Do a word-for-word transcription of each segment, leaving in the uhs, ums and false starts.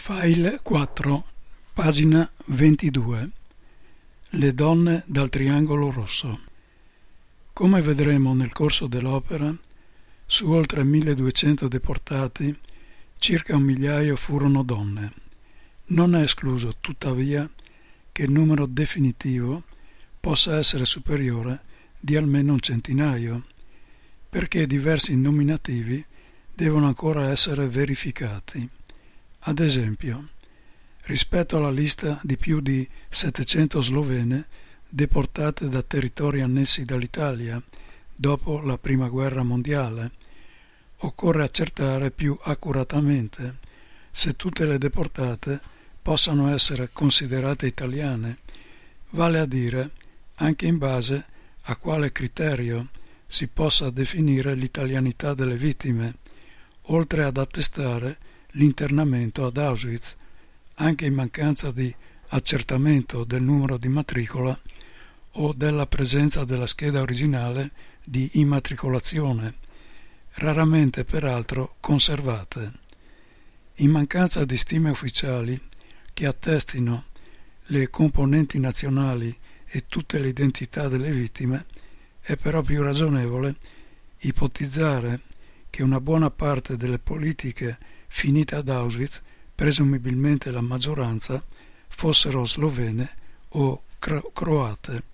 File quattro, pagina ventidue. Le donne dal triangolo rosso. Come vedremo nel corso dell'opera, su oltre milleduecento deportati, circa un migliaio furono donne. Non è escluso, tuttavia, che il numero definitivo possa essere superiore di almeno un centinaio, perché diversi nominativi devono ancora essere verificati. Ad esempio, rispetto alla lista di più di settecento slovene deportate da territori annessi dall'Italia dopo la Prima Guerra Mondiale, occorre accertare più accuratamente se tutte le deportate possano essere considerate italiane, vale a dire anche in base a quale criterio si possa definire l'italianità delle vittime, oltre ad attestare l'internamento ad Auschwitz, anche in mancanza di accertamento del numero di matricola o della presenza della scheda originale di immatricolazione, raramente peraltro conservate. In mancanza di stime ufficiali che attestino le componenti nazionali e tutte le identità delle vittime, è però più ragionevole ipotizzare che una buona parte delle politiche finite ad Auschwitz, presumibilmente la maggioranza, fossero slovene o cro- croate.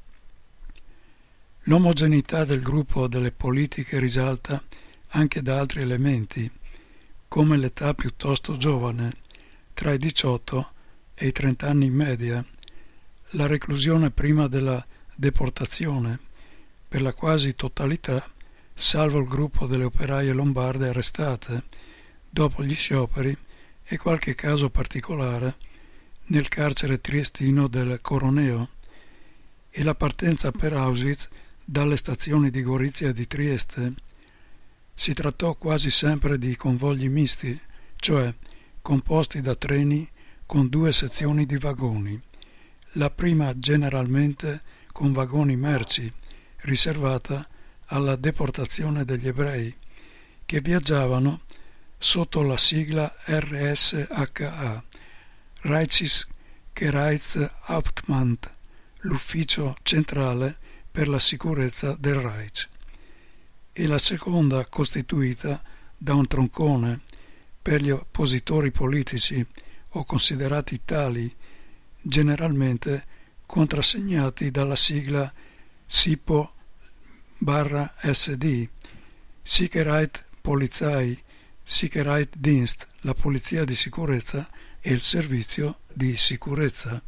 L'omogeneità del gruppo delle politiche risalta anche da altri elementi, come l'età piuttosto giovane, tra i diciotto e i trenta anni in media, la reclusione prima della deportazione, per la quasi totalità, salvo il gruppo delle operaie lombarde arrestate dopo gli scioperi e qualche caso particolare nel carcere triestino del Coroneo, e la partenza per Auschwitz dalle stazioni di Gorizia e di Trieste. Si trattò quasi sempre di convogli misti, cioè composti da treni con due sezioni di vagoni, la prima generalmente con vagoni merci, riservata alla deportazione degli ebrei, che viaggiavano sotto la sigla R S H A, Reichssicherheitshauptamt, l'ufficio centrale per la sicurezza del Reich, e la seconda costituita da un troncone per gli oppositori politici o considerati tali, generalmente contrassegnati dalla sigla SIPO barra S D, Sicherheitspolizei, Sicherheitsdienst, la polizia di sicurezza e il servizio di sicurezza.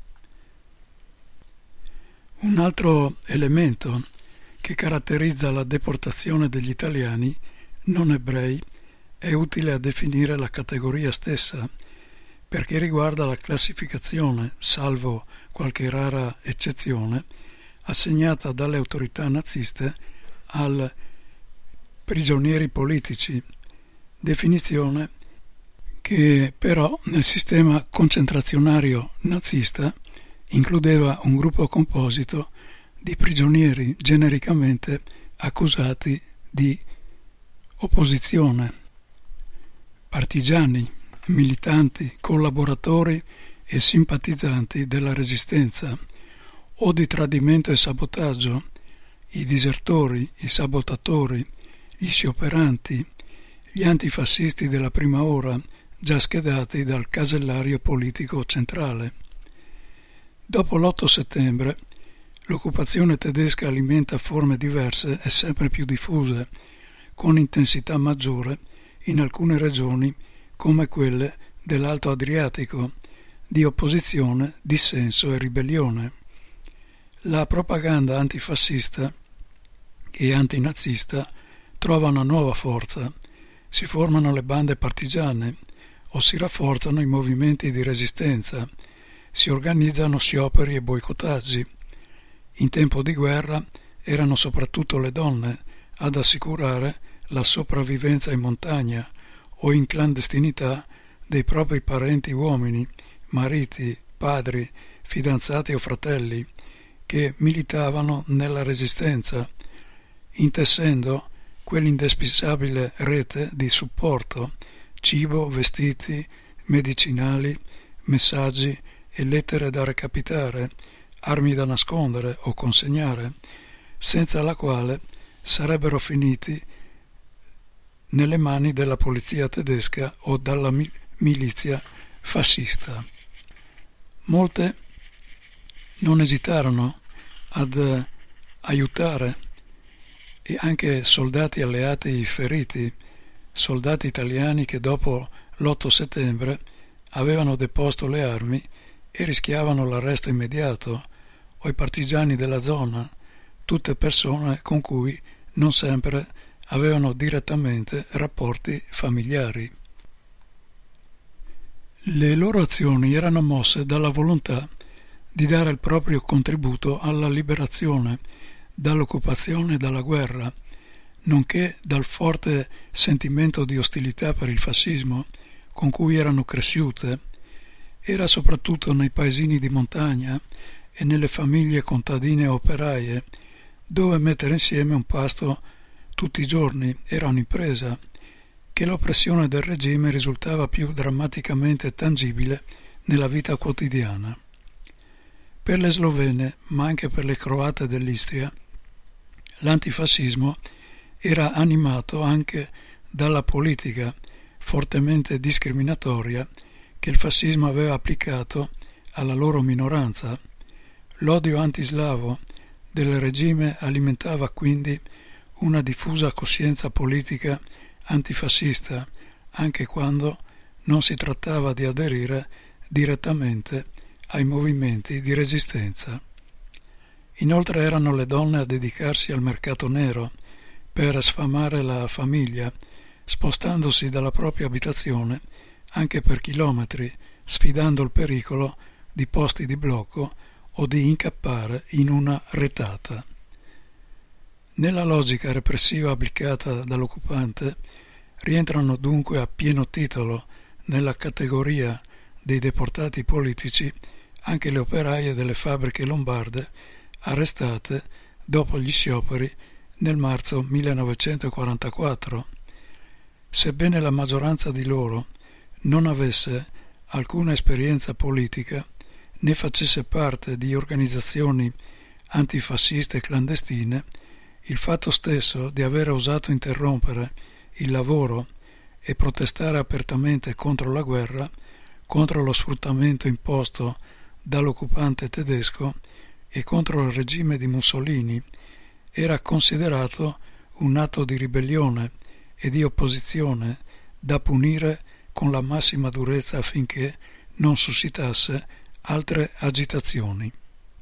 Un altro elemento che caratterizza la deportazione degli italiani non ebrei è utile a definire la categoria stessa, perché riguarda la classificazione, salvo qualche rara eccezione, assegnata dalle autorità naziste al prigionieri politici, definizione che però nel sistema concentrazionario nazista includeva un gruppo composito di prigionieri genericamente accusati di opposizione, partigiani, militanti, collaboratori e simpatizzanti della resistenza, o di tradimento e sabotaggio, i disertori, i sabotatori, gli scioperanti, gli antifascisti della prima ora, già schedati dal casellario politico centrale. Dopo l'otto settembre, l'occupazione tedesca alimenta forme diverse e sempre più diffuse, con intensità maggiore in alcune regioni come quelle dell'Alto Adriatico, di opposizione, dissenso e ribellione. La propaganda antifascista e antinazista trova una nuova forza, si formano le bande partigiane o si rafforzano i movimenti di resistenza, si organizzano scioperi e boicottaggi. In tempo di guerra erano soprattutto le donne ad assicurare la sopravvivenza in montagna o in clandestinità dei propri parenti uomini, mariti, padri, fidanzati o fratelli, che militavano nella resistenza, intessendo quell'indispensabile rete di supporto, cibo, vestiti, medicinali, messaggi e lettere da recapitare, armi da nascondere o consegnare, senza la quale sarebbero finiti nelle mani della polizia tedesca o dalla milizia fascista. Molte non esitarono ad aiutare e anche soldati alleati feriti, soldati italiani che dopo l'otto settembre avevano deposto le armi e rischiavano l'arresto immediato, o i partigiani della zona, tutte persone con cui non sempre avevano direttamente rapporti familiari. Le loro azioni erano mosse dalla volontà di dare il proprio contributo alla liberazione dall'occupazione e dalla guerra, nonché dal forte sentimento di ostilità per il fascismo con cui erano cresciute. Era soprattutto nei paesini di montagna e nelle famiglie contadine operaie, dove mettere insieme un pasto tutti i giorni era un'impresa, che l'oppressione del regime risultava più drammaticamente tangibile nella vita quotidiana. Per le slovene, ma anche per le croate dell'Istria, l'antifascismo era animato anche dalla politica fortemente discriminatoria che il fascismo aveva applicato alla loro minoranza. L'odio antislavo del regime alimentava quindi una diffusa coscienza politica antifascista, anche quando non si trattava di aderire direttamente ai movimenti di resistenza. Inoltre erano le donne a dedicarsi al mercato nero per sfamare la famiglia, spostandosi dalla propria abitazione anche per chilometri, sfidando il pericolo di posti di blocco o di incappare in una retata. Nella logica repressiva applicata dall'occupante rientrano dunque a pieno titolo nella categoria dei deportati politici anche le operaie delle fabbriche lombarde arrestate dopo gli scioperi nel marzo millenovecentoquarantaquattro. Sebbene la maggioranza di loro non avesse alcuna esperienza politica né facesse parte di organizzazioni antifasciste clandestine, il fatto stesso di aver osato interrompere il lavoro e protestare apertamente contro la guerra, contro lo sfruttamento imposto dall'occupante tedesco e contro il regime di Mussolini, era considerato un atto di ribellione e di opposizione da punire con la massima durezza affinché non suscitasse altre agitazioni.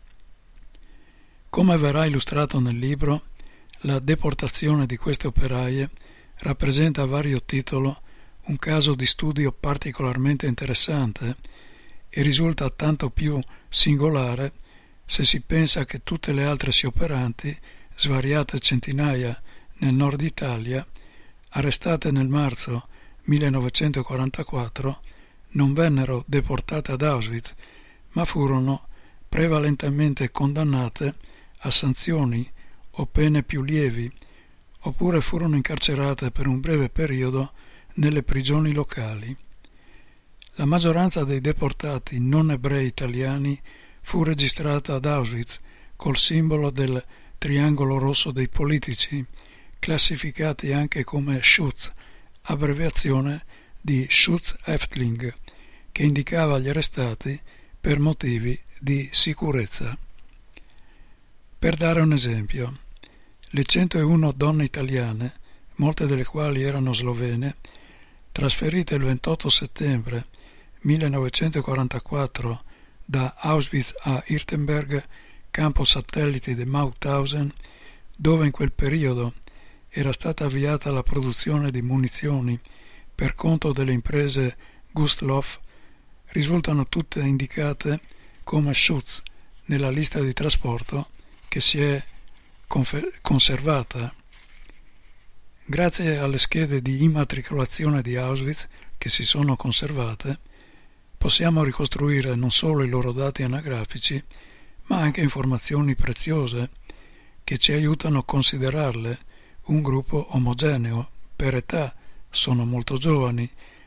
Come verrà illustrato nel libro, la deportazione di queste operaie rappresenta a vario titolo un caso di studio particolarmente interessante e risulta tanto più singolare se si pensa che tutte le altre scioperanti, svariate centinaia nel nord Italia, arrestate nel marzo millenovecentoquarantaquattro, non vennero deportate ad Auschwitz, ma furono prevalentemente condannate a sanzioni o pene più lievi, oppure furono incarcerate per un breve periodo nelle prigioni locali. La maggioranza dei deportati non ebrei italiani fu registrata ad Auschwitz col simbolo del triangolo rosso dei politici, classificati anche come Schutz, abbreviazione di Schutzhäftling, che indicava gli arrestati per motivi di sicurezza. Per dare un esempio, le centouno donne italiane, molte delle quali erano slovene, trasferite il ventotto settembre millenovecentoquarantaquattro da Auschwitz a Irtenberg, campo satellite di Mauthausen, dove in quel periodo era stata avviata la produzione di munizioni per conto delle imprese Gustloff, risultano tutte indicate come Schutz nella lista di trasporto che si è confer- conservata. Grazie alle schede di immatricolazione di Auschwitz che si sono conservate, possiamo ricostruire non solo i loro dati anagrafici, ma anche informazioni preziose che ci aiutano a considerarle un gruppo omogeneo. Per età sono molto giovani,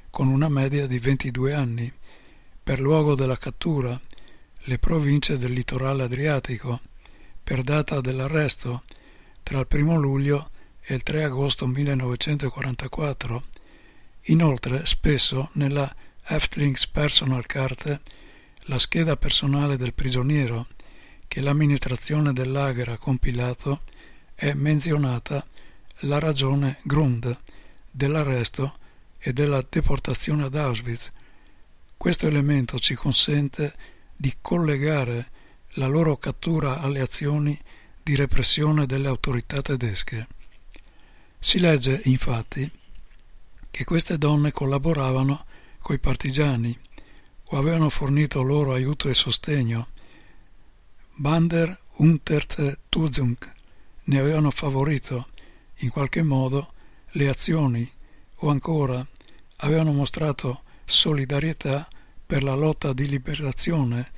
con una media di ventidue anni, per luogo della cattura, le province del litorale adriatico, per data dell'arresto, tra il primo luglio e il tre agosto millenovecentoquarantaquattro. Inoltre, spesso nella Häftlingspersoналkarte, la scheda personale del prigioniero, che l'amministrazione del lager ha compilato, è menzionata la ragione Grund dell'arresto e della deportazione ad Auschwitz. Questo elemento ci consente di collegare la loro cattura alle azioni di repressione delle autorità tedesche. Si legge, infatti, che queste donne collaboravano coi partigiani o avevano fornito loro aiuto e sostegno. Bander Unterstützung ne avevano favorito in qualche modo le azioni o ancora avevano mostrato solidarietà per la lotta di liberazione,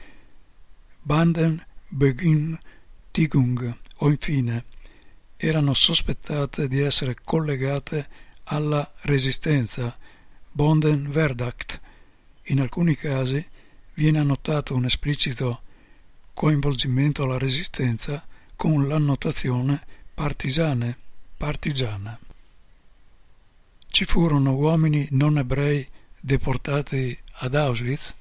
Bandenbegüntigung, o infine erano sospettate di essere collegate alla resistenza, Bondenverdacht. In alcuni casi viene annotato un esplicito coinvolgimento alla resistenza con l'annotazione partisane, partigiana. Ci furono uomini non ebrei deportati ad Auschwitz?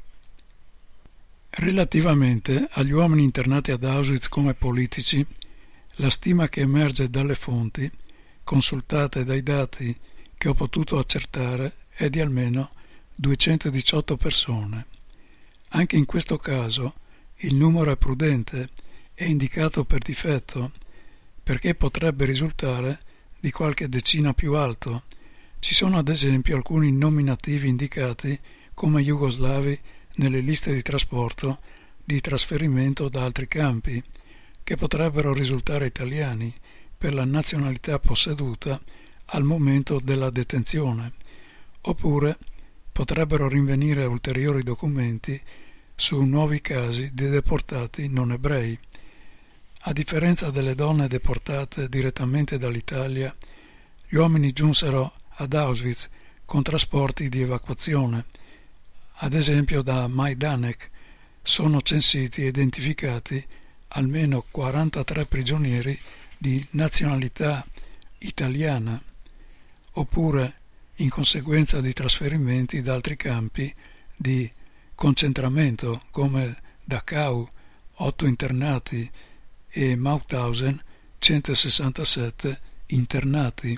Relativamente agli uomini internati ad Auschwitz come politici, la stima che emerge dalle fonti, consultate dai dati che ho potuto accertare, è di almeno duecentodiciotto persone. Anche in questo caso il numero è prudente e indicato per difetto, perché potrebbe risultare di qualche decina più alto. Ci sono ad esempio alcuni nominativi indicati come jugoslavi nelle liste di trasporto di trasferimento da altri campi, che potrebbero risultare italiani per la nazionalità posseduta al momento della detenzione, oppure potrebbero rinvenire ulteriori documenti su nuovi casi di deportati non ebrei. A differenza delle donne deportate direttamente dall'Italia, gli uomini giunsero ad Auschwitz con trasporti di evacuazione. Ad esempio da Majdanek sono censiti e identificati almeno quarantatré prigionieri di nazionalità italiana, oppure in conseguenza di trasferimenti da altri campi di concentramento come Dachau, otto internati, e Mauthausen, centosessantasette internati.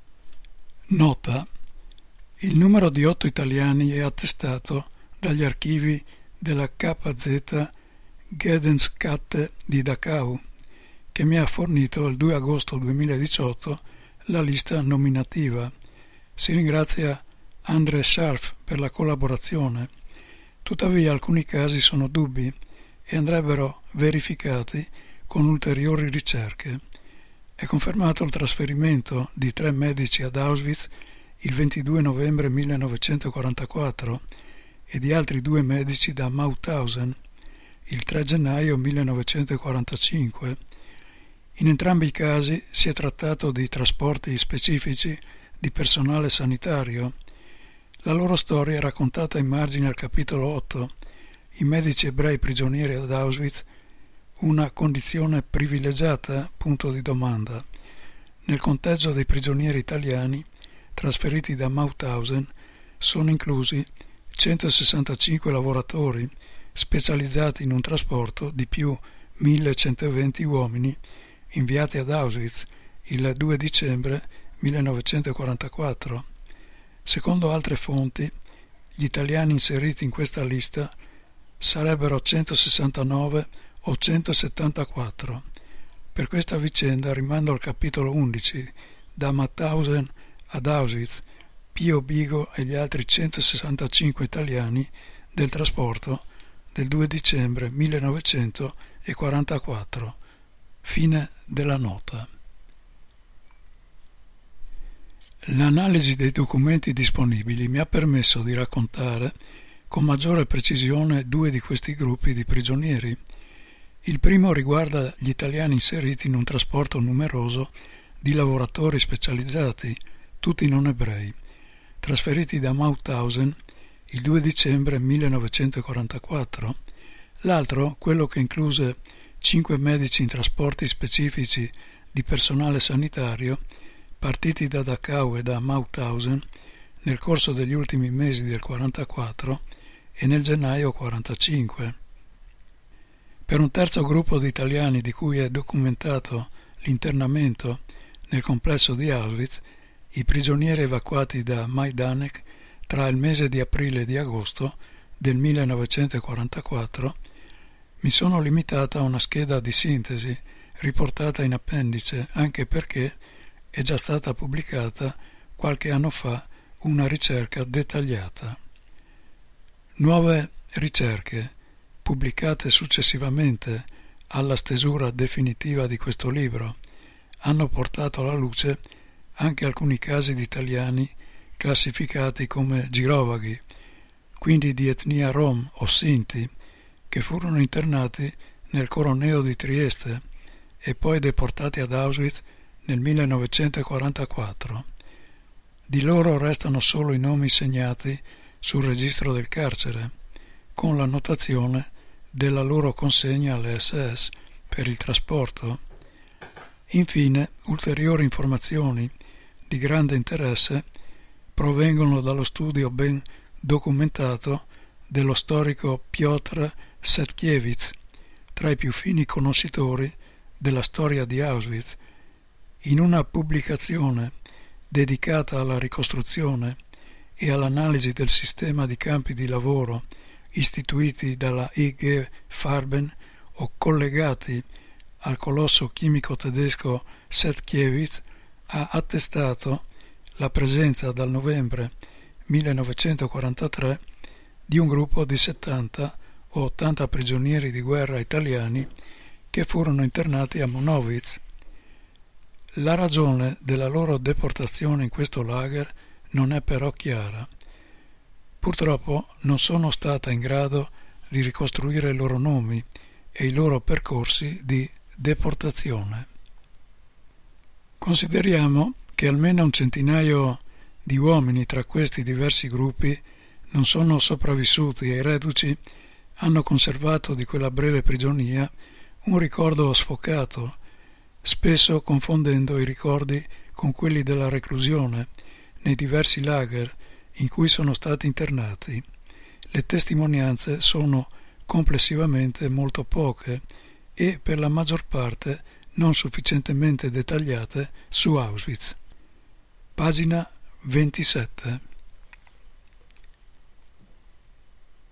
Nota: il numero di otto italiani è attestato dagli archivi della K Z Gedenkstätte di Dachau, che mi ha fornito il due agosto duemiladiciotto la lista nominativa. Si ringrazia André Scharf per la collaborazione. Tuttavia alcuni casi sono dubbi e andrebbero verificati con ulteriori ricerche. È confermato il trasferimento di tre medici ad Auschwitz il ventidue novembre millenovecentoquarantaquattro e di altri due medici da Mauthausen il tre gennaio millenovecentoquarantacinque. In entrambi i casi si è trattato di trasporti specifici di personale sanitario. La loro storia è raccontata in margine al capitolo otto, i medici ebrei prigionieri ad Auschwitz, una condizione privilegiata? Punto di domanda. Nel conteggio dei prigionieri italiani trasferiti da Mauthausen sono inclusi centosessantacinque lavoratori specializzati in un trasporto di più millecentoventi uomini inviati ad Auschwitz il due dicembre millenovecentoquarantaquattro. Secondo altre fonti, gli italiani inseriti in questa lista sarebbero centosessantanove o centosettantaquattro. Per questa vicenda rimando al capitolo undici, da Mauthausen ad Auschwitz, Pio Bigo e gli altri centosessantacinque italiani del trasporto del due dicembre millenovecentoquarantaquattro. Fine della nota. L'analisi dei documenti disponibili mi ha permesso di raccontare con maggiore precisione due di questi gruppi di prigionieri. Il primo riguarda gli italiani inseriti in un trasporto numeroso di lavoratori specializzati, tutti non ebrei, trasferiti da Mauthausen il due dicembre millenovecentoquarantaquattro, l'altro, quello che incluse cinque medici in trasporti specifici di personale sanitario, partiti da Dachau e da Mauthausen nel corso degli ultimi mesi del quarantaquattro e nel gennaio quarantacinque. Per un terzo gruppo di italiani di cui è documentato l'internamento nel complesso di Auschwitz, i prigionieri evacuati da Majdanek tra il mese di aprile e di agosto del millenovecentoquarantaquattro, mi sono limitata a una scheda di sintesi riportata in appendice, anche perché è già stata pubblicata qualche anno fa una ricerca dettagliata. Nuove ricerche, pubblicate successivamente alla stesura definitiva di questo libro, hanno portato alla luce anche alcuni casi di italiani classificati come girovaghi, quindi di etnia rom o sinti, che furono internati nel Coroneo di Trieste e poi deportati ad Auschwitz nel millenovecentoquarantaquattro. Di loro restano solo i nomi segnati sul registro del carcere, con la notazione della loro consegna alle esse esse per il trasporto. Infine, ulteriori informazioni di grande interesse provengono dallo studio ben documentato dello storico Piotr Setkiewicz, tra i più fini conoscitori della storia di Auschwitz, in una pubblicazione dedicata alla ricostruzione e all'analisi del sistema di campi di lavoro istituiti dalla I G Farben o collegati al colosso chimico tedesco Setkiewicz, ha attestato la presenza dal novembre millenovecentoquarantatré di un gruppo di settanta o ottanta prigionieri di guerra italiani che furono internati a Monowitz. La ragione della loro deportazione in questo lager non è però chiara. Purtroppo non sono stata in grado di ricostruire i loro nomi e i loro percorsi di deportazione. Consideriamo che almeno un centinaio di uomini tra questi diversi gruppi non sono sopravvissuti e i reduci hanno conservato di quella breve prigionia un ricordo sfocato, spesso confondendo i ricordi con quelli della reclusione nei diversi lager in cui sono stati internati. Le testimonianze sono complessivamente molto poche e per la maggior parte non sufficientemente dettagliate su Auschwitz. Pagina ventisette.